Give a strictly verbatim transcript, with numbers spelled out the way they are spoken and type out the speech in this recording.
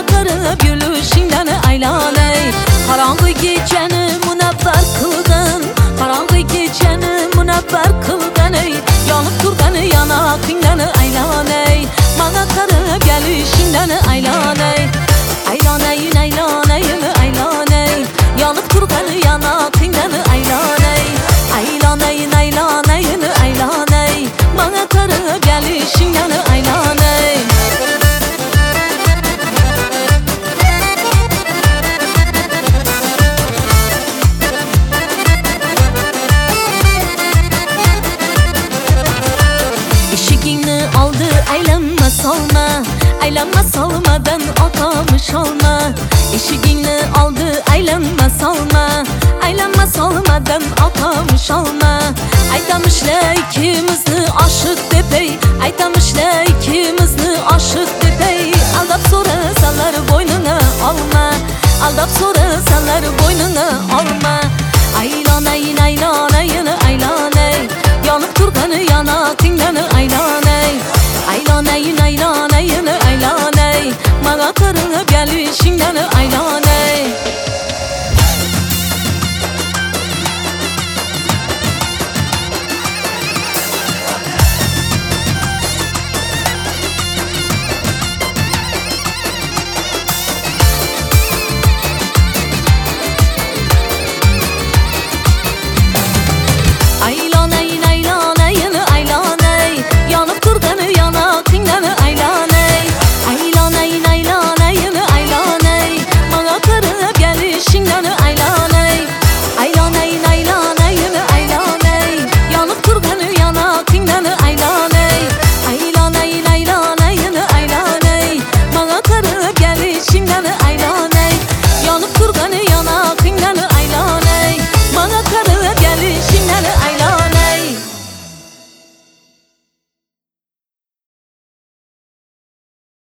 qarab yurishingdan aylanay. Qarong'i kechani munavvar qilgan, qarong'i kechani munavvar qilgan ey. Yonib turgan yanaqingdan aylanay. Menga qarab kelishingdan aylanay. Aylanay, aylanay, aylanay. Yonib turgan yanaqingdan aylanay. Aylanay, aylanay, aylanay. Menga qarab kelishingdan aylanay. Eshigingni oldi aylanma solma, aylanma solmadan otamış olma. Eshigingni oldi aylanma solma, aylanma solmadan otamış olma. Aytamışlar ikimizni oshiq deb ey, aytamışlar ikimizni oshiq deb ey. Aldab so'rasalar bo'ynuna olma, aldab so'rasalar bo'ynuna olma. Aylanay, aylanay, aylanay. Yonib turgan yanaqingdan aylanay. Aylanay, aylanay, aylanay. Menga qarab kelishingdan aylanay.